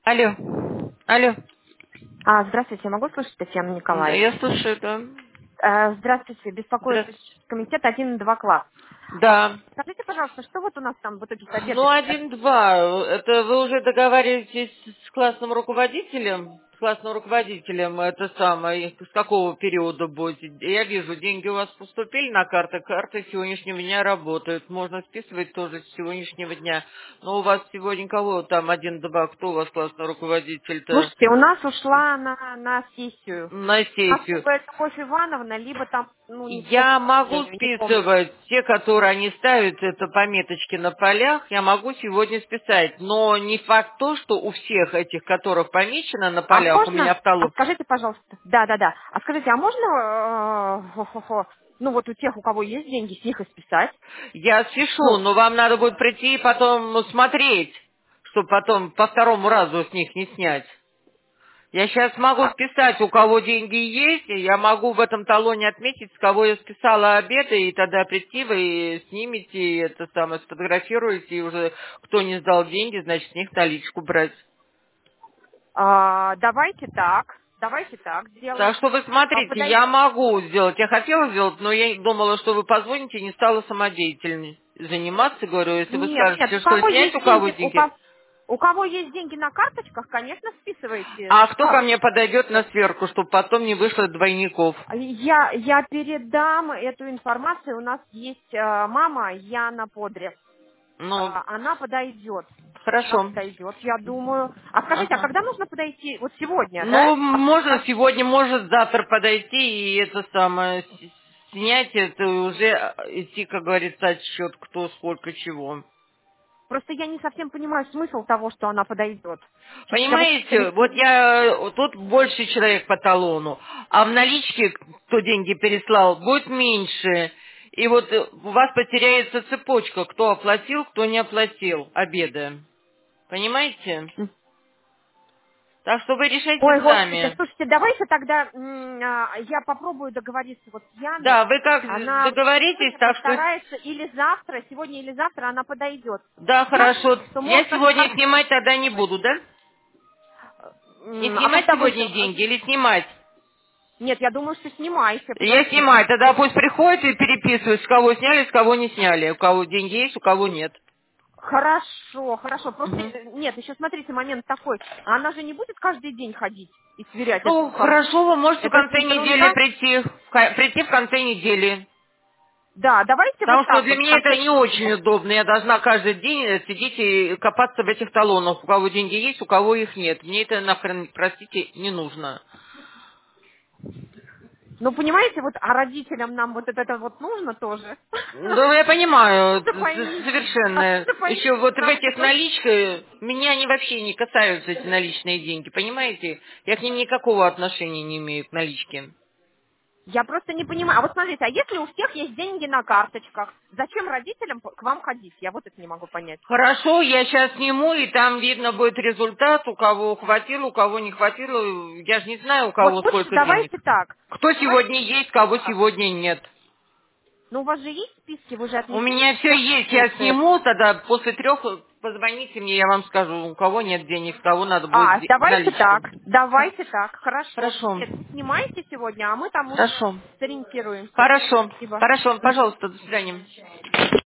Алло. Алло. Здравствуйте, я могу слышать Татьяну Да, я Николаевну? слушаю, да. Здравствуйте, беспокоит Здравствуйте. комитет 1-2 класс. Да. Скажите, пожалуйста, что вот у нас там в итоге с Ну, обеда? 1-2. Это вы уже договариваетесь с классным руководителем? С классным руководителем, это самое, с какого периода будете? Я вижу, деньги у вас поступили на карты, карты с сегодняшнего дня работают. Можно списывать тоже с сегодняшнего дня. Но у вас сегодня кого там 1-2? Кто у вас классный руководитель-то? Слушайте, у нас ушла на сессию. На У нас сессию. либо это Любовь Ивановна, либо там, никто, к Я могу сожалению, не помню. списывать те, которые они ставят, это пометочки на полях, я могу сегодня списать. Но не факт то, что у всех этих, которых помечено на А полях, у меня можно? в талон. Скажите, пожалуйста. Да. А скажите, а можно, вот у тех, у кого есть деньги, с них и списать? Я спешу, Ну, но вам надо будет прийти и потом смотреть, чтобы потом по второму разу с них не снять. Я сейчас могу а, списать, у кого деньги есть, и я могу в этом талоне отметить, с кого я списала обед, и тогда прийти вы снимете, и это самое, сфотографируете, и уже кто не сдал деньги, значит, с них наличку брать. давайте так Так сделаем. что вы смотрите, я могу сделать. Я хотела сделать, но я думала, что вы позвоните, и не стала самодеятельной заниматься. Говорю, если вы Нет, скажете, что снять у кого деньги. у кого есть деньги на карточках, конечно, списывайте А с кто ко мне карточек. подойдет на сверку, чтобы потом не вышло двойников? Я передам эту информацию. У нас есть мама Яна Подрев. Ну, Она подойдет. Она хорошо. подойдет, я думаю. А скажите, а Ага. когда нужно подойти? Вот сегодня, да? Ну, можно сегодня, может завтра подойти и это самое снять это и уже идти, как говорится, отсчет, кто сколько чего. Просто я не совсем понимаю смысл того, что она подойдет. Сейчас я вот Понимаете, вот сориентируюсь. я тут больше человек по талону, а в наличке, кто деньги переслал, будет меньше. И вот у вас потеряется цепочка, кто оплатил, кто не оплатил обеды. Понимаете? Так что вы решайте Ой, господи, сами. слушайте, давайте тогда я попробую договориться вот с Яной. Да, вы как Она договоритесь, сегодня так что постарается сегодня или завтра она подойдет. да, Все, хорошо. что Я можно сегодня снимать тогда не сделать. буду, да? Не А снимать когда вы... сегодня деньги или снимать? Нет, я думаю, что снимайте, Я подождите. снимаю, тогда пусть приходят и переписывают, с кого сняли, с кого не сняли. У кого деньги есть, у кого нет. Хорошо. Просто, Мгм. нет, еще смотрите, момент такой. Она же не будет каждый день ходить и сверять эту Ну, хорошо, вы можете в Это конце же недели ерунда. прийти. Прийти в конце недели. Да, давайте вот Потому что так для вот в меня это конце не недели. очень удобно. Я должна каждый день сидеть и копаться в этих талонах. У кого деньги есть, у кого их нет. Мне это нахрен, простите, не нужно. Ну, понимаете, вот, а родителям нам вот это вот нужно тоже. Ну, я понимаю, Надо поймите. совершенно. Надо Еще поймите вот в нам этих тоже. наличках меня они вообще не касаются, эти наличные деньги, понимаете? Я к ним никакого отношения не имею, к наличке. Я просто не понимаю. А вот смотрите, а если у всех есть деньги на карточках, зачем родителям к вам ходить? Я вот это не могу понять. Хорошо, я сейчас сниму, и там видно будет результат, у кого хватило, у кого не хватило. Я же не знаю, у Вот кого лучше сколько денег. давайте так. Кто Давайте сегодня есть, кого так. сегодня нет. Ну, у вас же есть списки, вы же У отнесете меня все всех есть, я слушает. сниму, тогда после 3 позвоните мне, я вам скажу, у кого нет денег, у кого надо будет наличку. Давайте так, хорошо. Хорошо. Нет, снимайте сегодня, а мы там уже Хорошо. сориентируемся. Хорошо. Спасибо. Хорошо. Пожалуйста, до свидания.